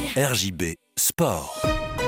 RJB Sport.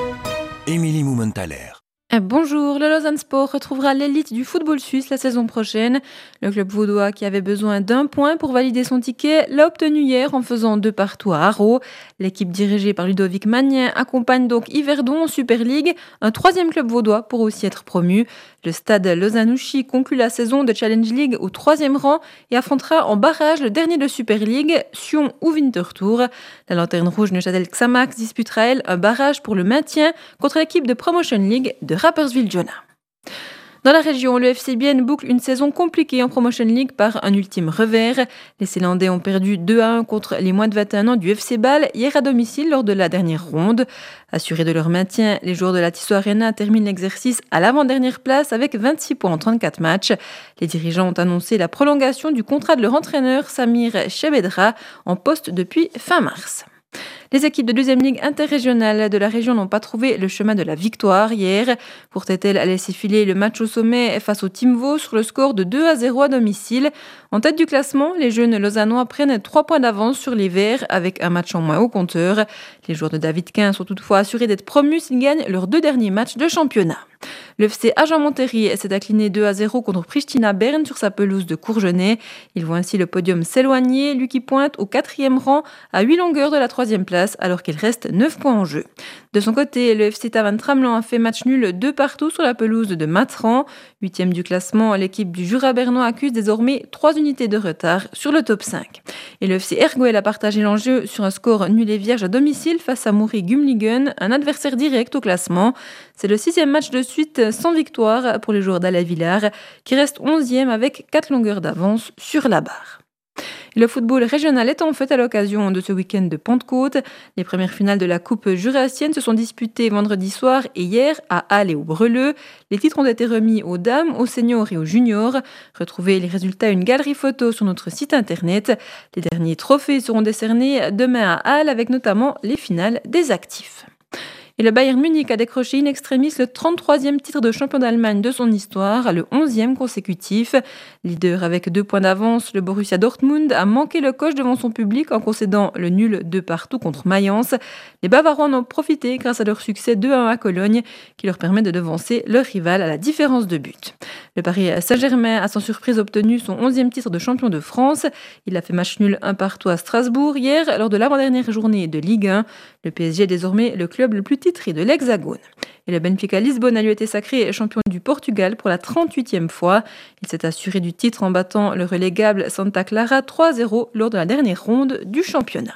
Émilie Moumenthaler. Bonjour, le Lausanne Sport retrouvera l'élite du football suisse la saison prochaine. Le club vaudois, qui avait besoin d'un point pour valider son ticket, l'a obtenu hier en faisant 2-2 à Haro. L'équipe dirigée par Ludovic Magnin accompagne donc Yverdon en Super League. Un troisième club vaudois pourrait aussi être promu. Le stade Lausanne-Ouchy conclut la saison de Challenge League au 3e rang et affrontera en barrage le dernier de Super League, Sion ou Winterthur. La lanterne rouge Neuchâtel Xamax disputera elle un barrage pour le maintien contre l'équipe de Promotion League de Rapperswil-Jona. Dans la région, le FC Bienne boucle une saison compliquée en Promotion League par un ultime revers. Les Célandais ont perdu 2-1 contre les moins de 21 ans du FC Bâle hier à domicile lors de la dernière ronde. Assurés de leur maintien, les joueurs de la Tissot Arena terminent l'exercice à l'avant-dernière place avec 26 points en 34 matchs. Les dirigeants ont annoncé la prolongation du contrat de leur entraîneur Samir Chebedra en poste depuis fin mars. Les équipes de deuxième ligue interrégionale de la région n'ont pas trouvé le chemin de la victoire hier. Courtétel a laissé filer le match au sommet face au Team Vaud sur le score de 2-0 à domicile. En tête du classement, les jeunes lausannois prennent 3 points d'avance sur les Verts avec un match en moins au compteur. Les joueurs de David Quin sont toutefois assurés d'être promus s'ils gagnent leurs 2 derniers matchs de championnat. Le FC Agen-Montéry s'est incliné 2-0 contre Pristina Berne sur sa pelouse de Courgenay. Il voit ainsi le podium s'éloigner, lui qui pointe au 4e rang à 8 longueurs de la 3e place alors qu'il reste 9 points en jeu. De son côté, le FC Tavannes-Tramelan a fait match nul 2-2 sur la pelouse de Matran. 8e du classement, l'équipe du Jura bernois accuse désormais 3 unités de retard sur le top 5. Et le FC Ergoel a partagé l'enjeu sur un score nul et vierge à domicile face à Mouri Gumligen, un adversaire direct au classement. C'est le 6e match de suite sans victoire pour les joueurs d'Alain Villard, qui reste 11e avec 4 longueurs d'avance sur la barre. Le football régional est en fait à l'occasion de ce week-end de Pentecôte. Les premières finales de la Coupe jurassienne se sont disputées vendredi soir et hier à Halle et au Breleux. Les titres ont été remis aux dames, aux seniors et aux juniors. Retrouvez les résultats et une galerie photo sur notre site internet. Les derniers trophées seront décernés demain à Halle avec notamment les finales des actifs. Et le Bayern Munich a décroché in extremis le 33e titre de champion d'Allemagne de son histoire, le 11e consécutif. Leader avec 2 points d'avance, le Borussia Dortmund a manqué le coche devant son public en concédant le nul 2-2 contre Mayence. Les Bavarois en ont profité grâce à leur succès 2-1 à Cologne, qui leur permet de devancer leur rival à la différence de but. Le Paris Saint-Germain a sans surprise obtenu son 11e titre de champion de France. Il a fait match nul 1-1 à Strasbourg hier lors de l'avant-dernière journée de Ligue 1. Le PSG est désormais le club le plus titré de l'Hexagone. Et le Benfica Lisbonne a lui été sacré champion du Portugal pour la 38e fois. Il s'est assuré du titre en battant le relégable Santa Clara 3-0 lors de la dernière ronde du championnat.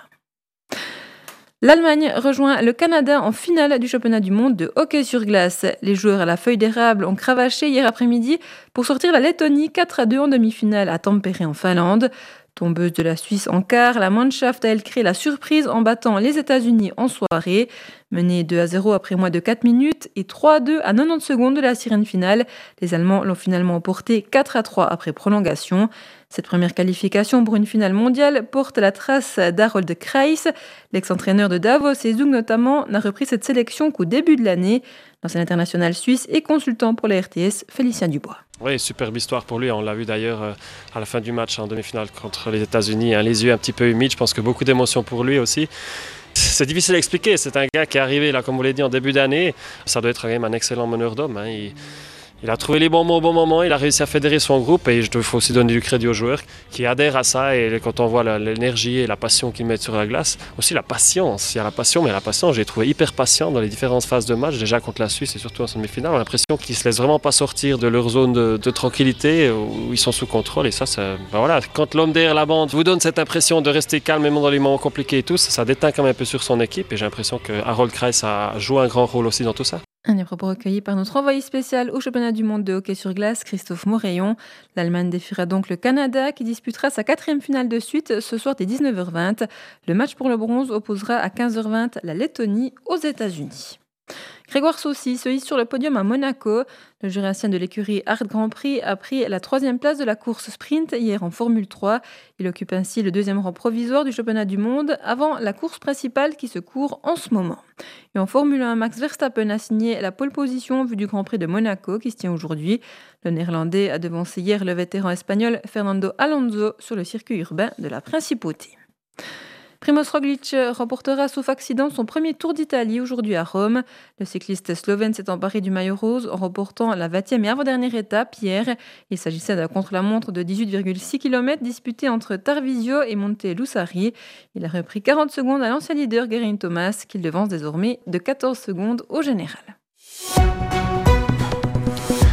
L'Allemagne rejoint le Canada en finale du championnat du monde de hockey sur glace. Les joueurs à la feuille d'érable ont cravaché hier après-midi pour sortir la Lettonie 4-2 en demi-finale à Tampere en Finlande. Tombeuse de la Suisse en quart, la Mannschaft a elle créé la surprise en battant les États-Unis en soirée. Menée 2-0 après moins de 4 minutes et 3-2 à 90 secondes de la sirène finale, les Allemands l'ont finalement emporté 4-3 après prolongation. Cette première qualification pour une finale mondiale porte la trace d'Harold Kreis. L'ex-entraîneur de Davos et Zug notamment n'a repris cette sélection qu'au début de l'année. L'ancien international suisse et consultant pour la RTS, Félicien Dubois. Oui, superbe histoire pour lui. On l'a vu d'ailleurs à la fin du match en demi-finale contre les États-Unis. Les yeux un petit peu humides, je pense que beaucoup d'émotions pour lui aussi. C'est difficile à expliquer. C'est un gars qui est arrivé, là, comme vous l'avez dit, en début d'année. Ça doit être quand même un excellent meneur d'hommes. Il a trouvé les bons mots au bon moment, il a réussi à fédérer son groupe et il faut aussi donner du crédit aux joueurs qui adhèrent à ça. Et quand on voit l'énergie et la passion qu'ils mettent sur la glace, aussi la patience. Il y a la passion, mais la patience, j'ai trouvé hyper patient dans les différentes phases de match, déjà contre la Suisse et surtout en semi-finale. On a l'impression qu'ils ne se laissent vraiment pas sortir de leur zone de tranquillité où ils sont sous contrôle. Et ça, voilà. Quand l'homme derrière la bande vous donne cette impression de rester calme même dans les moments compliqués et tout, ça déteint quand même un peu sur son équipe. Et j'ai l'impression que Harold Kreis a joué un grand rôle aussi dans tout ça. Un propos recueilli par notre envoyé spécial au championnat du monde de hockey sur glace, Christophe Moreillon. L'Allemagne défiera donc le Canada qui disputera sa 4e finale de suite ce soir dès 19h20. Le match pour le bronze opposera à 15h20 la Lettonie aux États-Unis. Grégoire Saucy se hisse sur le podium à Monaco. Le jurassien de l'écurie Art Grand Prix a pris la 3e place de la course sprint hier en Formule 3. Il occupe ainsi le 2e rang provisoire du championnat du monde avant la course principale qui se court en ce moment. Et en Formule 1, Max Verstappen a signé la pole position vue du Grand Prix de Monaco qui se tient aujourd'hui. Le Néerlandais a devancé hier le vétéran espagnol Fernando Alonso sur le circuit urbain de la Principauté. Primož Roglič remportera sauf accident son premier Tour d'Italie aujourd'hui à Rome. Le cycliste slovène s'est emparé du maillot rose en remportant la 20e et avant-dernière étape hier. Il s'agissait d'un contre-la-montre de 18,6 km disputé entre Tarvisio et Montelussari. Il a repris 40 secondes à l'ancien leader Geraint Thomas qu'il devance désormais de 14 secondes au général.